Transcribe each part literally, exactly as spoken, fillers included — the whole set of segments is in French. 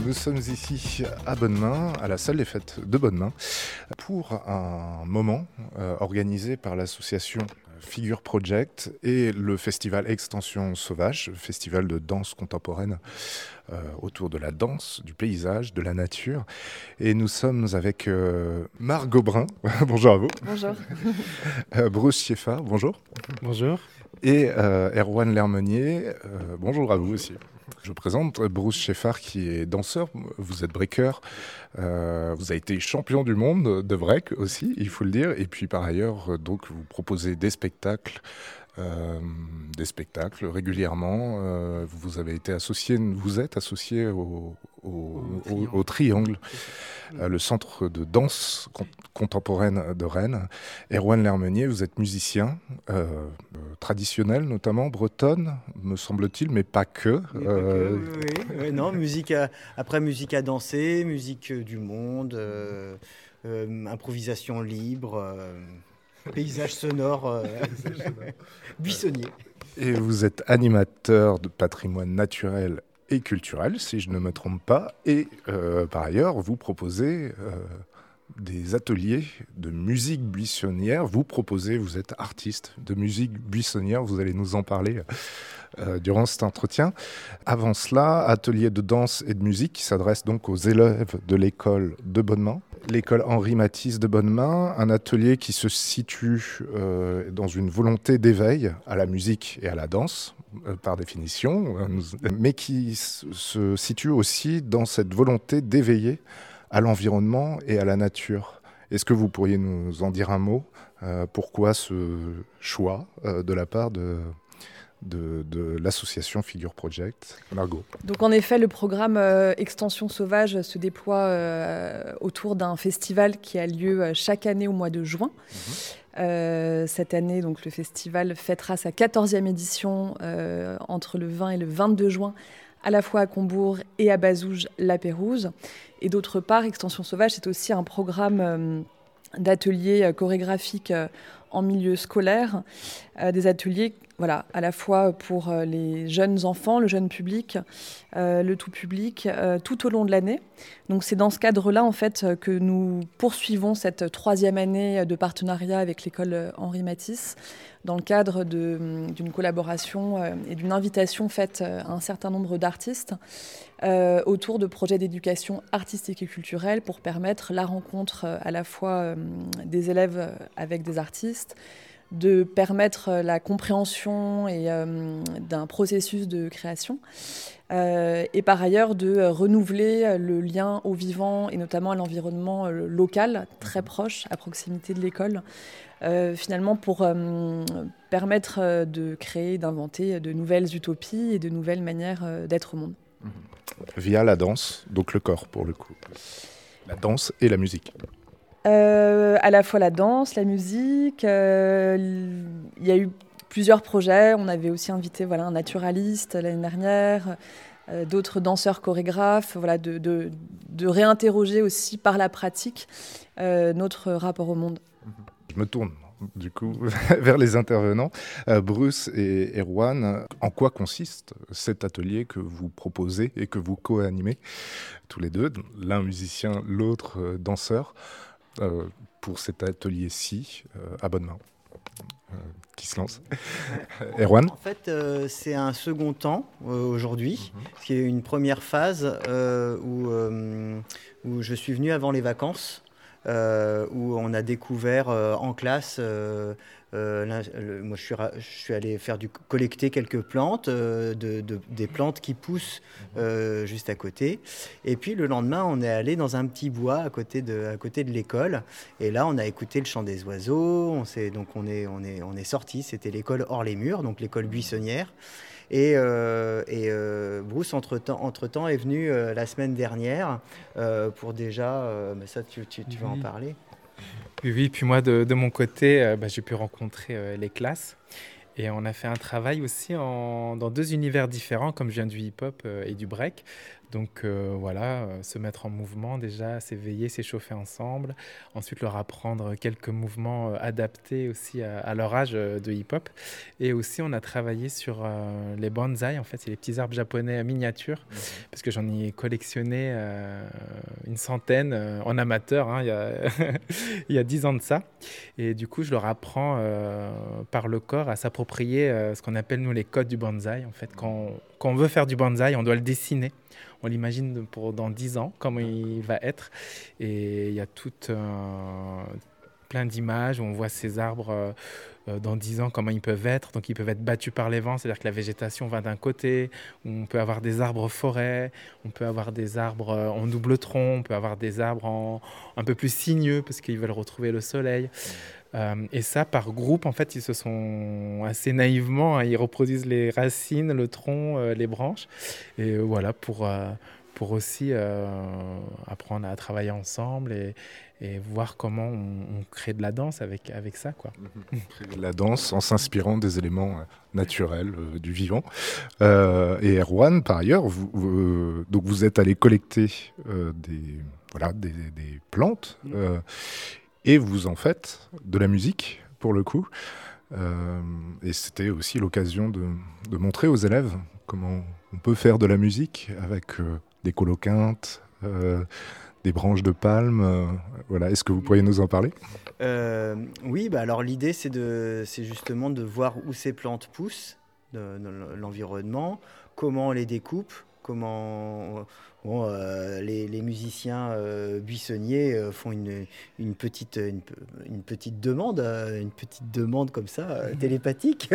Nous sommes ici à Bonnemain, à la salle des fêtes de Bonnemain, pour un moment euh, organisé par l'association Figure Project et le festival Extension Sauvage, festival de danse contemporaine euh, autour de la danse, du paysage, de la nature. Et nous sommes avec euh, Margot Brun, bonjour à vous. Bonjour. euh, Bruce Schieffer, bonjour. Bonjour. Et euh, Erwan Lermenier, euh, bonjour à vous aussi. Je vous présente Bruce Schieffer qui est danseur, vous êtes breaker, euh, vous avez été champion du monde de break aussi, il faut le dire, et puis par ailleurs donc vous proposez des spectacles, euh, des spectacles régulièrement. Euh, vous avez été associé, vous êtes associé au, au, au, au Triangle, euh, le centre de danse con- contemporaine de Rennes. Erwan Lermenier, vous êtes musicien euh, euh, traditionnel, notamment bretonne, me semble-t-il, mais pas que. Mais euh... pas que, oui, oui. oui non, musique à, après musique à danser, musique du monde, euh, euh, improvisation libre. Euh... Paysage sonore, euh... buissonnier. Et vous êtes animateur de patrimoine naturel et culturel, si je ne me trompe pas. Et euh, par ailleurs, vous proposez euh, des ateliers de musique buissonnière. Vous proposez, vous êtes artiste de musique buissonnière. Vous allez nous en parler euh, durant cet entretien. Avant cela, atelier de danse et de musique qui s'adresse donc aux élèves de l'école de Bonnemain. L'école Henri Matisse de Bonnemain, un atelier qui se situe euh, dans une volonté d'éveil à la musique et à la danse, euh, par définition, euh, mais qui s- se situe aussi dans cette volonté d'éveiller à l'environnement et à la nature. Est-ce que vous pourriez nous en dire un mot ? euh, Pourquoi ce choix euh, de la part de... De, de l'association Figure Project. Margot. Donc en effet, le programme euh, Extension Sauvage se déploie euh, autour d'un festival qui a lieu chaque année au mois de juin. Mmh. Euh, cette année, donc, le festival fêtera sa quatorzième édition euh, entre le vingt et le vingt-deux juin, à la fois à Combourg et à Bazouges-la-Pérouse. Et d'autre part, Extension Sauvage, c'est aussi un programme euh, d'ateliers euh, chorégraphiques euh, en milieu scolaire, euh, des ateliers voilà, à la fois pour euh, les jeunes enfants, le jeune public, euh, le tout public, euh, tout au long de l'année. Donc c'est dans ce cadre-là en fait que nous poursuivons cette troisième année de partenariat avec l'école Henri Matisse, dans le cadre de, d'une collaboration euh, et d'une invitation faite à un certain nombre d'artistes euh, autour de projets d'éducation artistique et culturelle pour permettre la rencontre euh, à la fois euh, des élèves avec des artistes, de permettre la compréhension et, euh, d'un processus de création euh, et par ailleurs de renouveler le lien au vivant et notamment à l'environnement local, très proche, à proximité de l'école, euh, finalement pour euh, permettre de créer, d'inventer de nouvelles utopies et de nouvelles manières d'être au monde. Via la danse, donc le corps pour le coup. La danse et la musique. Euh, à la fois la danse, la musique, euh, il y a eu plusieurs projets. On avait aussi invité voilà, un naturaliste l'année dernière, euh, d'autres danseurs chorégraphes, voilà, de, de, de réinterroger aussi par la pratique euh, notre rapport au monde. Je me tourne du coup vers les intervenants. Euh, Bruce et Erwan, en quoi consiste cet atelier que vous proposez et que vous co-animez tous les deux, l'un musicien, l'autre euh, danseur, euh, pour cet atelier-ci euh, à Bonnemain euh, qui se lance. Erwan ? En fait, euh, c'est un second temps euh, aujourd'hui, mm-hmm. qui est une première phase euh, où, euh, où je suis venu avant les vacances. Euh, où on a découvert euh, en classe, euh, euh, le, moi je suis, je suis allé faire du, collecter quelques plantes, euh, de, de, des plantes qui poussent euh, juste à côté. Et puis le lendemain, on est allé dans un petit bois à côté de, à côté de l'école. Et là, on a écouté le chant des oiseaux. On s'est, donc on est, on est, on est sorti. C'était l'école hors les murs, donc l'école buissonnière. Et, euh, et euh, Bruce, entre-temps, entre-temps, est venu euh, la semaine dernière euh, pour déjà... Euh, mais ça, tu, tu, tu vas oui. en parler. Oui, oui, puis moi, de, de mon côté, euh, bah, j'ai pu rencontrer euh, les classes. Et on a fait un travail aussi en, dans deux univers différents, comme je viens du hip-hop euh, et du break. Donc euh, voilà, euh, se mettre en mouvement déjà, s'éveiller, s'échauffer ensemble. Ensuite, leur apprendre quelques mouvements euh, adaptés aussi à, à leur âge euh, de hip-hop. Et aussi, on a travaillé sur euh, les bonsaïs. En fait, c'est les petits arbres japonais miniatures, mmh. parce que j'en ai collectionné euh, une centaine euh, en amateur, hein, il y a il y a dix ans de ça. Et du coup, je leur apprends euh, par le corps à s'approprier euh, ce qu'on appelle, nous, les codes du bonsaï. En fait, quand, quand on veut faire du bonsaï, on doit le dessiner. On l'imagine pour dans dix ans, comment il va être. Et il y a tout euh, plein d'images où on voit ces arbres euh, dans dix ans, comment ils peuvent être. Donc, ils peuvent être battus par les vents, c'est-à-dire que la végétation va d'un côté. On peut avoir des arbres forêts, on peut avoir des arbres en double tronc, on peut avoir des arbres en, un peu plus sinueux parce qu'ils veulent retrouver le soleil. Euh, et ça, par groupe, en fait, ils se sont assez naïvement, hein, ils reproduisent les racines, le tronc, euh, les branches. Et euh, voilà, pour, euh, pour aussi euh, apprendre à travailler ensemble et, et voir comment on, on crée de la danse avec, avec ça, quoi. Créer de la danse en s'inspirant des éléments naturels euh, du vivant. Euh, et Erwan, par ailleurs, vous, vous, donc vous êtes allé collecter euh, des, voilà, des, des plantes. Euh, Et vous en faites de la musique, pour le coup. Euh, et c'était aussi l'occasion de, de montrer aux élèves comment on peut faire de la musique avec euh, des coloquintes, euh, des branches de palme. Euh, voilà. Est-ce que vous pourriez nous en parler ? euh, Oui, bah alors l'idée, c'est, de, c'est justement de voir où ces plantes poussent, de, de l'environnement, comment on les découpe, comment... Bon, euh, les, les musiciens euh, buissonniers euh, font une, une, petite, une, une petite demande, euh, une petite demande comme ça, euh, télépathique,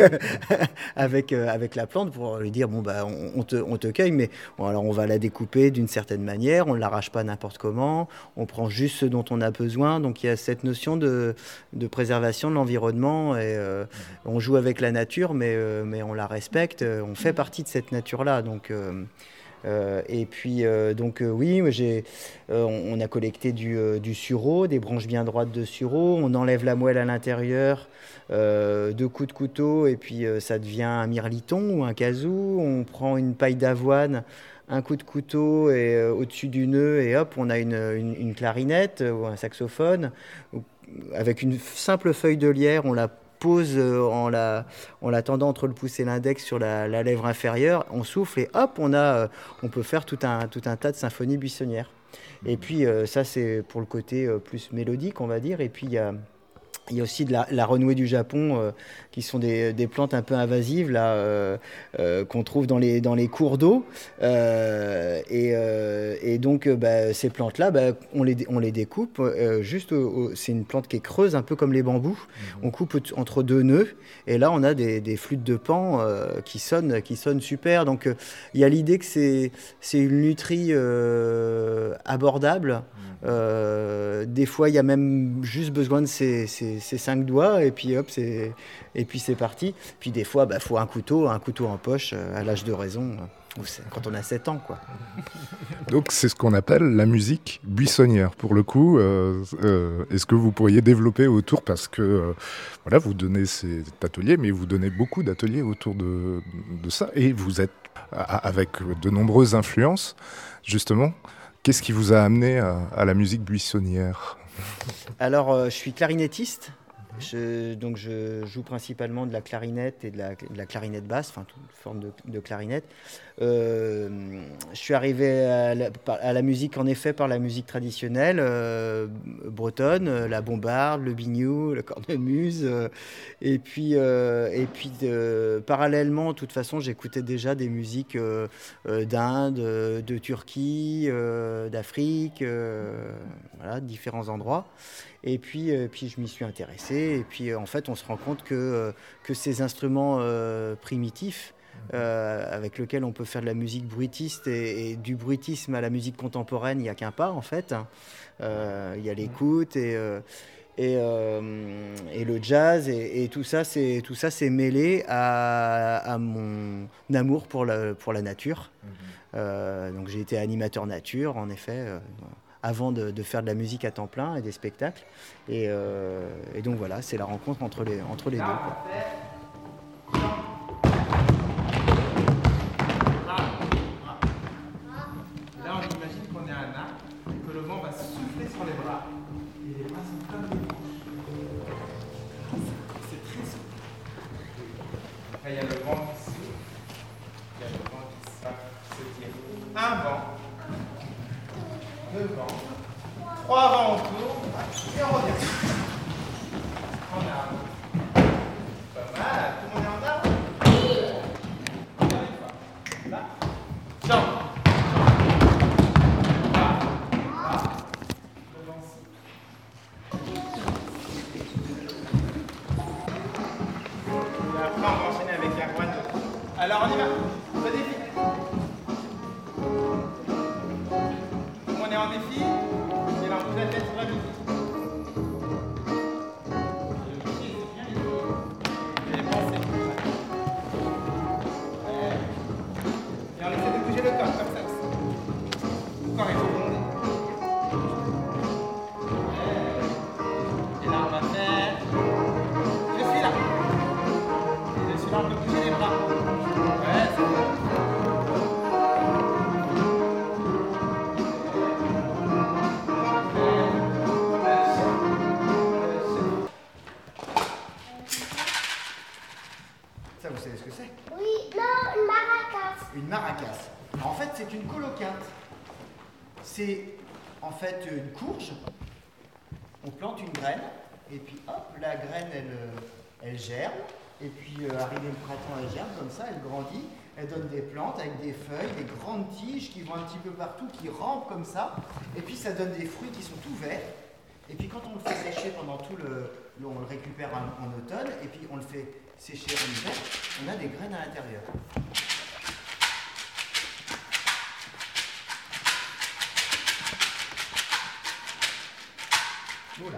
avec, euh, avec la plante pour lui dire, bon, bah, on, on, te, on te cueille, mais bon, alors on va la découper d'une certaine manière, on ne l'arrache pas n'importe comment, on prend juste ce dont on a besoin. Donc il y a cette notion de, de préservation de l'environnement, et euh, on joue avec la nature, mais, euh, mais on la respecte, on fait partie de cette nature-là. Donc... Euh, Euh, et puis, euh, donc, euh, oui, j'ai, euh, on, on a collecté du, euh, du sureau, des branches bien droites de sureau. On enlève la moelle à l'intérieur, euh, deux coups de couteau, et puis euh, ça devient un mirliton ou un kazoo. On prend une paille d'avoine, un coup de couteau et, euh, au-dessus du nœud, et hop, on a une, une, une clarinette ou un saxophone. Avec une simple feuille de lierre, on la pose en la, en la tendant entre le pouce et l'index sur la, la lèvre inférieure, on souffle et hop, on, a, on peut faire tout un, tout un tas de symphonies buissonnières. Et puis euh, ça, c'est pour le côté euh, plus mélodique, on va dire. Et puis il y a... Il y a aussi de la, la renouée du Japon, euh, qui sont des, des plantes un peu invasives là, euh, euh, qu'on trouve dans les, dans les cours d'eau. Euh, et, euh, et donc, euh, bah, ces plantes-là, bah, on, les, on les découpe. Euh, juste au, au, c'est une plante qui est creuse, un peu comme les bambous. Mmh. On coupe entre deux nœuds. Et là, on a des, des flûtes de pan euh, qui, sonnent, qui sonnent super. Donc, euh, il y a l'idée que c'est, c'est une lutherie euh, abordable. Mmh. Euh, des fois, il y a même juste besoin de ces, ces, ces cinq doigts et puis hop, c'est, et puis c'est parti. Puis des fois, bah, faut un couteau, un couteau en poche euh, à l'âge de raison, euh, quand on a sept ans, quoi. Donc c'est ce qu'on appelle la musique buissonnière. Pour le coup, euh, euh, est-ce que vous pourriez développer autour, parce que euh, voilà, vous donnez cet atelier, mais vous donnez beaucoup d'ateliers autour de, de ça, et vous êtes avec de nombreuses influences, justement. Qu'est-ce qui vous a amené à, à la musique buissonnière ? Alors, euh, je suis clarinettiste. Je, donc, je joue principalement de la clarinette et de la, de la clarinette basse, enfin, toute forme de, de clarinette. Euh, je suis arrivé à la, à la musique, en effet, par la musique traditionnelle euh, bretonne, la bombarde, le biniou, le cornemuse. Euh, et puis, euh, et puis de, parallèlement, de toute façon, j'écoutais déjà des musiques euh, euh, d'Inde, de Turquie, euh, d'Afrique, euh, voilà, de différents endroits. Et puis, euh, puis je m'y suis intéressé. Et puis, euh, en fait, on se rend compte que, euh, que ces instruments euh, primitifs, euh, avec lesquels on peut faire de la musique bruitiste, et, et du bruitisme à la musique contemporaine, il n'y a qu'un pas, en fait. Euh, il y a l'écoute et, euh, et, euh, et le jazz. Et, et tout ça, c'est, tout ça, c'est mêlé à, à mon amour pour la, pour la nature. Euh, donc, j'ai été animateur nature, en effet. Euh, avant de, de faire de la musique à temps plein et des spectacles. Et, euh, et donc voilà, c'est la rencontre entre les, entre les deux, quoi. devant, trois avant autour, et on revient. En arme. Pas mal, tout le monde est en arme? Encore une fois. Là. Jambe. Là. Là. Devant aussi. Et après, on va enchaîner avec Erwan. Alors, on y va. Le défi. On est en défi. Et là, on bouge la tête sur la défi. Et on essaie de bouger le corps comme ça aussi. Le corps est retourné. Et là on va faire. Je suis là. Et je suis là, on peut bouger les bras. Ouais, c'est bon. Ça, vous savez ce que c'est? Oui, non, une maracas. Une maracas. En fait, c'est une coloquinte. C'est en fait une courge. On plante une graine et puis hop, la graine elle, elle germe. Et puis euh, arrivé le printemps, elle germe comme ça, elle grandit. Elle donne des plantes avec des feuilles, des grandes tiges qui vont un petit peu partout, qui rampent comme ça. Et puis ça donne des fruits qui sont tout verts. Et puis quand on le fait sécher pendant tout le... le on le récupère en, en automne et puis on le fait sécher en hiver, on a des graines à l'intérieur. Voilà.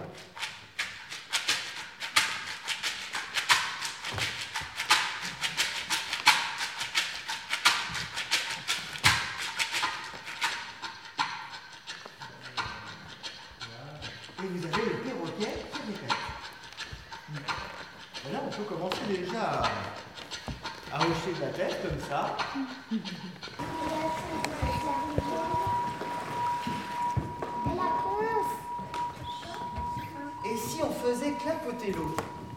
Et vous avez le perroquet qui répète. Et là, on peut commencer déjà à, à hocher de la tête comme ça. La coince. Et si on faisait clapoter l'eau?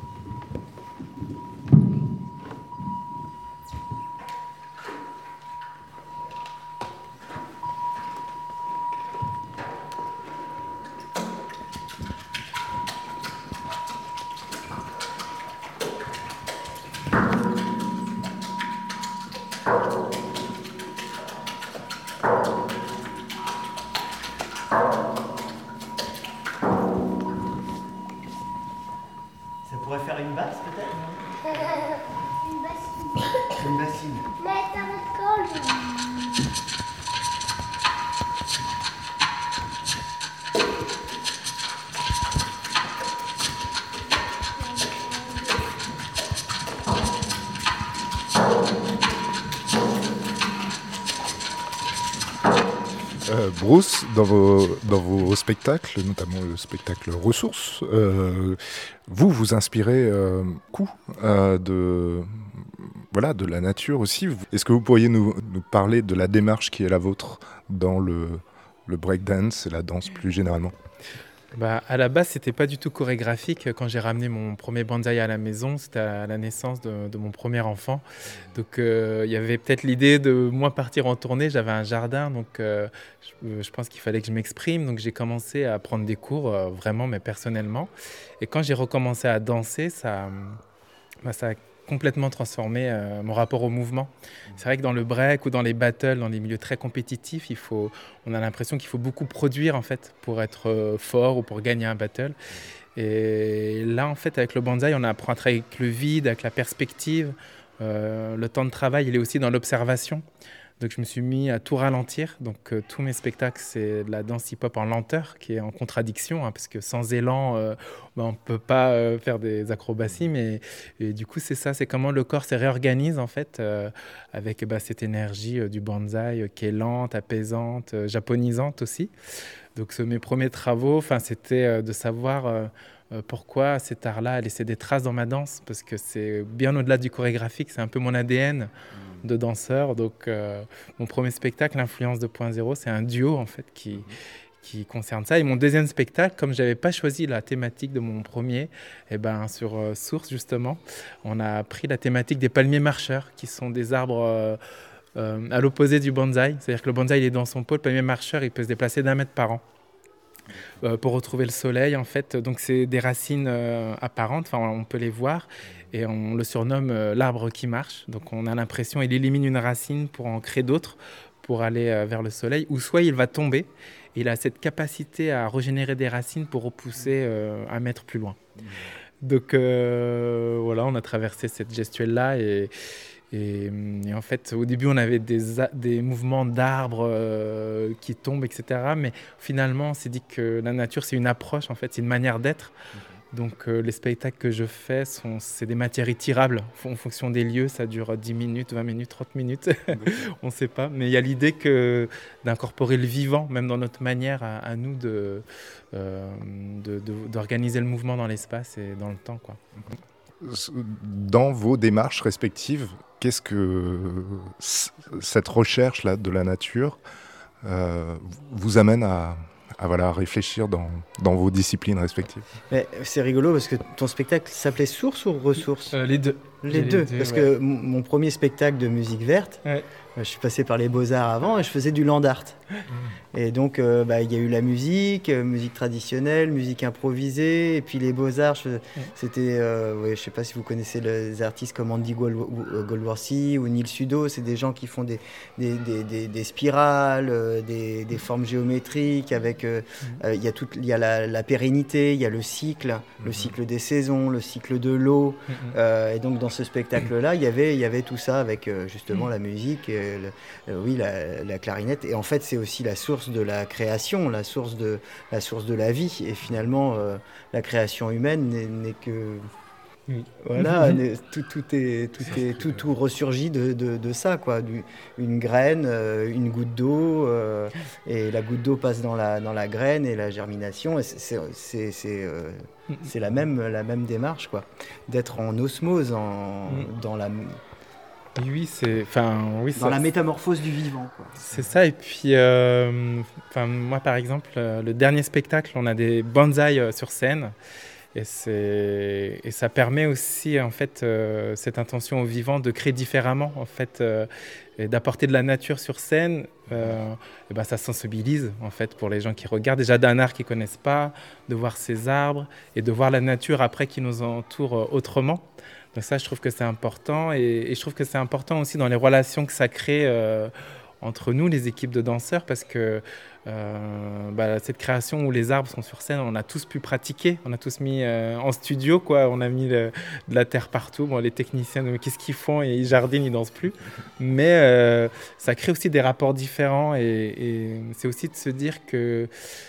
Ça pourrait faire une basse peut-être? Une bassine. Une bassine. Mais ça me colle. Euh, Bruce, dans vos, dans vos spectacles, notamment le spectacle Ressources, euh, vous vous inspirez euh, beaucoup euh, de, voilà, de la nature aussi. Est-ce que vous pourriez nous, nous parler de la démarche qui est la vôtre dans le, le breakdance et la danse plus généralement? Bah, à la base, c'était pas du tout chorégraphique. Quand j'ai ramené mon premier bonsaï à la maison, c'était à la naissance de, de mon premier enfant. Donc, euh, il y avait peut-être l'idée de moi partir en tournée. J'avais un jardin, donc euh, je, je pense qu'il fallait que je m'exprime. Donc, j'ai commencé à prendre des cours, euh, vraiment, mais personnellement. Et quand j'ai recommencé à danser, ça, bah, ça a complètement transformé euh, mon rapport au mouvement. C'est vrai que dans le break ou dans les battles, dans les milieux très compétitifs, il faut, on a l'impression qu'il faut beaucoup produire en fait pour être euh, fort ou pour gagner un battle. Et là, en fait, avec le bonsaï, on apprend à travailler avec le vide, avec la perspective. Euh, le temps de travail, il est aussi dans l'observation. Donc, je me suis mis à tout ralentir. Donc, euh, tous mes spectacles, c'est de la danse hip-hop en lenteur, qui est en contradiction, hein, parce que sans élan, euh, ben, on ne peut pas euh, faire des acrobaties. Mais et du coup, c'est ça, c'est comment le corps se réorganise, en fait, euh, avec bah, cette énergie euh, du bonsaï euh, qui est lente, apaisante, euh, japonisante aussi. Donc, ce, mes premiers travaux, c'était euh, de savoir euh, euh, pourquoi cet art-là a laissé des traces dans ma danse, parce que c'est bien au-delà du chorégraphique, c'est un peu mon A D N de danseur. Donc, euh, mon premier spectacle, L'Influence deux point zéro, c'est un duo en fait qui, qui concerne ça. Et mon deuxième spectacle, comme je n'avais pas choisi la thématique de mon premier, eh ben, sur euh, Source justement, on a pris la thématique des palmiers marcheurs, qui sont des arbres euh, euh, à l'opposé du bonsaï. C'est-à-dire que le bonsaï, il est dans son pot, le palmier marcheur, il peut se déplacer d'un mètre par an euh, pour retrouver le soleil, en fait. Donc, c'est des racines euh, apparentes, enfin, on peut les voir, et on le surnomme euh, l'arbre qui marche. Donc, on a l'impression qu'il élimine une racine pour en créer d'autres, pour aller euh, vers le soleil, ou soit il va tomber, et il a cette capacité à régénérer des racines pour repousser euh, un mètre plus loin. Donc euh, voilà, on a traversé cette gestuelle-là et, et, et en fait, au début, on avait des, des mouvements d'arbres euh, qui tombent, et cetera. Mais finalement, on s'est dit que la nature, c'est une approche, en fait, c'est une manière d'être. Donc euh, les spectacles que je fais, sont, c'est des matières étirables. En fonction des lieux, ça dure dix minutes, vingt minutes, trente minutes, on ne sait pas. Mais il y a l'idée que, d'incorporer le vivant, même dans notre manière à, à nous de, euh, de, de, d'organiser le mouvement dans l'espace et dans le temps, quoi. Dans vos démarches respectives, qu'est-ce que c- cette recherche-là de la nature euh, vous amène à... à voilà, réfléchir dans, dans vos disciplines respectives? Mais c'est rigolo parce que ton spectacle s'appelait Source ou Ressources? euh, Les deux. Les, les deux, deux, parce ouais. que m- mon premier spectacle de musique verte, ouais. euh, je suis passé par les Beaux-Arts avant et je faisais du land art. Mmh. Et donc, euh, bah, il y a eu la musique, euh, musique traditionnelle, musique improvisée, et puis les Beaux-Arts, je, mmh. c'était, euh, ouais, je ne sais pas si vous connaissez les artistes comme Andy Goldworthy ou Neil Sudo, c'est des gens qui font des, des, des, des, des spirales, euh, des, des formes géométriques, avec, euh, mmh. euh, il y a, tout, il y a la, la pérennité, il y a le cycle, mmh. le cycle des saisons, le cycle de l'eau, mmh. euh, et donc dans ce spectacle-là, il y avait, il y avait tout ça avec euh, justement mmh. la musique, et le, euh, oui, la, la clarinette, et en fait, c'est aussi la source de la création, la source de la, source de la vie. Et finalement, euh, la création humaine n'est, n'est que... Oui. Voilà, tout, tout, est, tout, est, tout, tout ressurgit de, de, de ça, quoi. Du, une graine, euh, une goutte d'eau, euh, et la goutte d'eau passe dans la, dans la graine et la germination. Et c'est, c'est, c'est, c'est, euh, c'est la, même, la même démarche, quoi. D'être en osmose, en, dans la... Oui, c'est, enfin, oui, dans ça, la métamorphose du vivant, quoi. C'est ça. Et puis, euh, enfin, moi, par exemple, euh, le dernier spectacle, on a des bonsaïs euh, sur scène, et c'est, et ça permet aussi, en fait, euh, cette intention au vivant de créer différemment, en fait, euh, et d'apporter de la nature sur scène. Euh, et ben, ça sensibilise, en fait, pour les gens qui regardent déjà d'un art qu'ils connaissent pas, de voir ces arbres et de voir la nature après qui nous entoure euh, autrement. Donc ça, je trouve que c'est important, et, et je trouve que c'est important aussi dans les relations que ça crée euh, entre nous, les équipes de danseurs, parce que euh, bah, cette création où les arbres sont sur scène, on a tous pu pratiquer, on a tous mis euh, en studio, quoi, on a mis le, de la terre partout. Bon, les techniciens, qu'est-ce qu'ils font? Ils jardinent, ils dansent plus. Mais euh, ça crée aussi des rapports différents, et, et c'est aussi de se dire que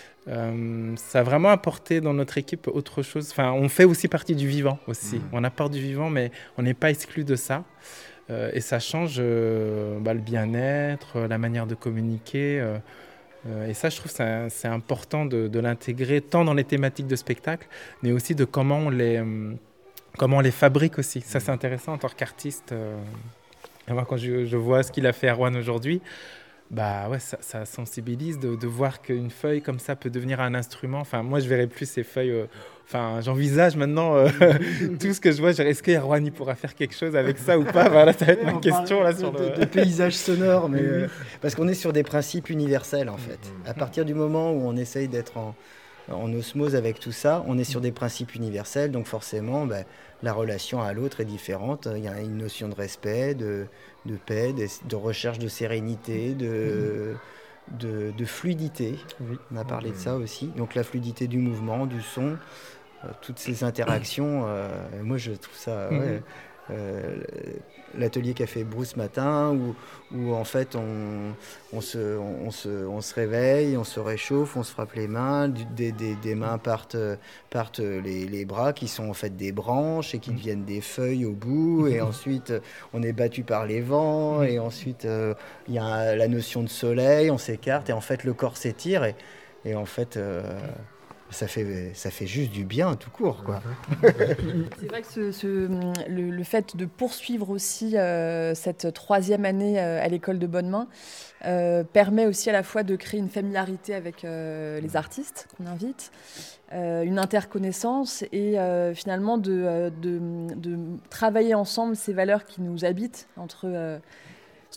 Euh, ça a vraiment apporté dans notre équipe autre chose. Enfin, on fait aussi partie du vivant aussi. Mmh. On apporte du vivant, mais on n'est pas exclu de ça. Euh, et ça change euh, bah, le bien-être, la manière de communiquer. Euh, euh, et ça, je trouve que c'est, c'est important de, de l'intégrer tant dans les thématiques de spectacle, mais aussi de comment on les, euh, comment on les fabrique aussi. Ça, c'est intéressant en tant qu'artiste. Euh, et moi, quand je, je vois ce qu'il a fait Erwan aujourd'hui, bah ouais, ça, ça sensibilise de, de voir qu'une feuille comme ça peut devenir un instrument. Enfin, moi, je verrai plus ces feuilles. Euh, enfin, j'envisage maintenant euh, tout ce que je vois. Je dirais, est-ce que Erwan il pourra faire quelque chose avec ça ou pas? Voilà, ça va être ma question là sur de, le de paysage sonore, mais euh, parce qu'on est sur des principes universels en fait. À partir du moment où on essaye d'être en, en osmose avec tout ça, on est sur des principes universels. Donc forcément, bah, la relation à l'autre est différente. Il y a une notion de respect, de de paix, de, de recherche de sérénité, de, mmh. de, de fluidité. Oui. On a parlé mmh. de ça aussi. Donc la fluidité du mouvement, du son, euh, toutes ces interactions. Euh, moi, je trouve ça... Mmh. Ouais, euh, l'atelier qu'a fait Bruce ce matin, où, où en fait on, on, se, on, on, se, on se réveille, on se réchauffe, on se frappe les mains, du, des, des, des mains partent, partent les, les bras qui sont en fait des branches et qui deviennent des feuilles au bout, et ensuite on est battu par les vents, et ensuite il euh, y a la notion de soleil, on s'écarte, et en fait le corps s'étire, et, et en fait... Euh, Ça fait, ça fait juste du bien tout court, quoi. C'est vrai que ce, ce, le, le fait de poursuivre aussi euh, cette troisième année euh, à l'école de Bonnemain euh, permet aussi à la fois de créer une familiarité avec euh, les artistes qu'on invite, euh, une interconnaissance, et euh, finalement de, de, de travailler ensemble ces valeurs qui nous habitent entre... Euh,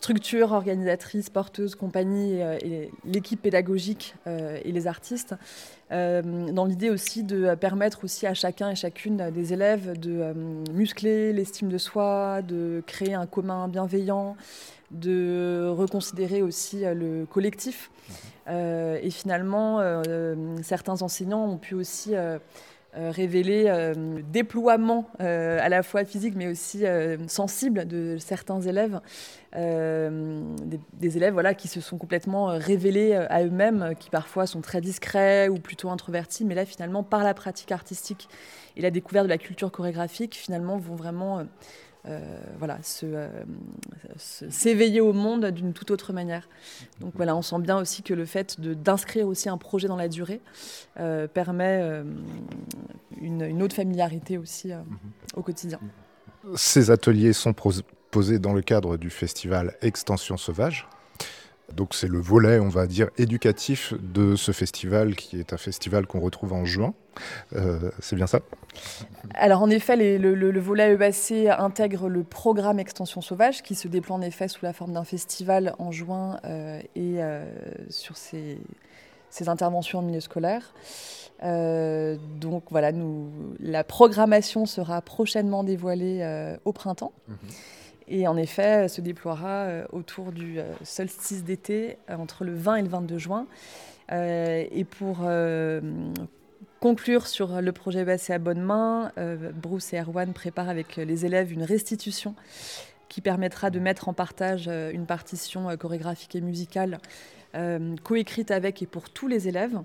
structures organisatrices, porteuses, compagnies, et, et l'équipe pédagogique euh, et les artistes, euh, dans l'idée aussi de permettre aussi à chacun et chacune des élèves de euh, muscler l'estime de soi, de créer un commun bienveillant, de reconsidérer aussi le collectif. Euh, et finalement, euh, certains enseignants ont pu aussi euh, euh, révéler euh, le déploiement euh, à la fois physique mais aussi euh, sensible de certains élèves, euh, des, des élèves voilà, qui se sont complètement révélés à eux-mêmes, qui parfois sont très discrets ou plutôt introvertis, mais là finalement par la pratique artistique et la découverte de la culture chorégraphique, finalement vont vraiment... Euh, Euh, voilà, se, euh, se, s'éveiller au monde d'une toute autre manière. Donc voilà, on sent bien aussi que le fait de, d'inscrire aussi un projet dans la durée euh, permet euh, une, une autre familiarité aussi euh, au quotidien. Ces ateliers sont proposés dans le cadre du festival Extension Sauvage. Donc c'est le volet, on va dire, éducatif de ce festival, qui est un festival qu'on retrouve en juin. Euh, c'est bien ça ? Alors en effet, les, le, le, le volet E B A C intègre le programme Extension Sauvage, qui se déploie en effet sous la forme d'un festival en juin euh, et euh, sur ses, ses interventions en milieu scolaire. Euh, donc voilà, nous, la programmation sera prochainement dévoilée euh, au printemps. Mmh. Et en effet, se déploiera euh, autour du euh, solstice d'été, euh, entre le vingt et le vingt-deux juin. Euh, et pour euh, conclure sur le projet E B A C à bonne main, euh, Bruce et Erwan préparent avec les élèves une restitution qui permettra de mettre en partage euh, une partition euh, chorégraphique et musicale euh, coécrite avec et pour tous les élèves.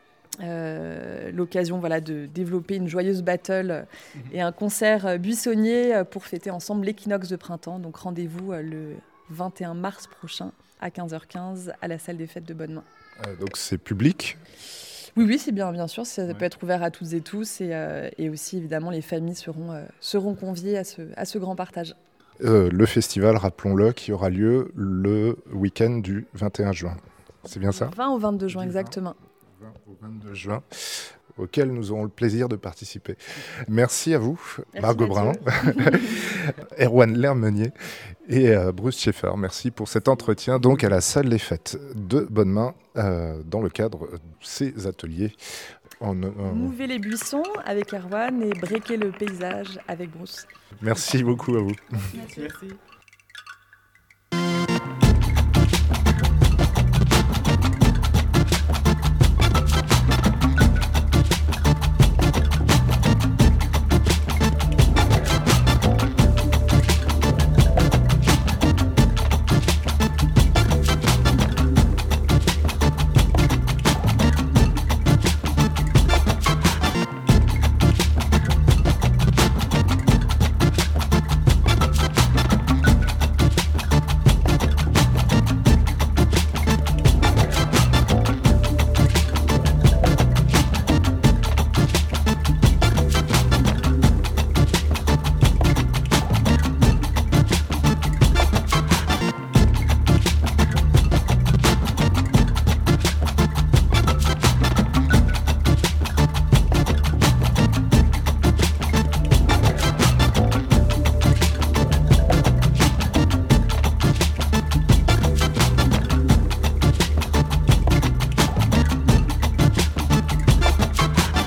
Euh, l'occasion voilà, de développer une joyeuse battle mmh. et un concert buissonnier pour fêter ensemble l'équinoxe de printemps. Donc rendez-vous le vingt et un mars prochain à quinze heures quinze à la salle des fêtes de Bonnemain. Euh, donc c'est public ? Oui, oui, c'est bien, bien sûr. Ça ouais. peut être ouvert à toutes et tous. Et, euh, et aussi, évidemment, les familles seront, euh, seront conviées à ce, à ce grand partage. Euh, le festival, rappelons-le, qui aura lieu le week-end du vingt et un juin. C'est bien ça ? vingt au vingt-deux juin, exactement. vingt au vingt-deux juin, auquel nous aurons le plaisir de participer. Merci à vous, merci Margot Brun, Erwan Lermenier et euh, Bruce Schaeffer. Merci pour cet entretien donc à la salle des fêtes de Bonnemain euh, dans le cadre de ces ateliers. En, en... Mouver les buissons avec Erwan et breaker le paysage avec Bruce. Merci beaucoup à vous. Merci. Merci.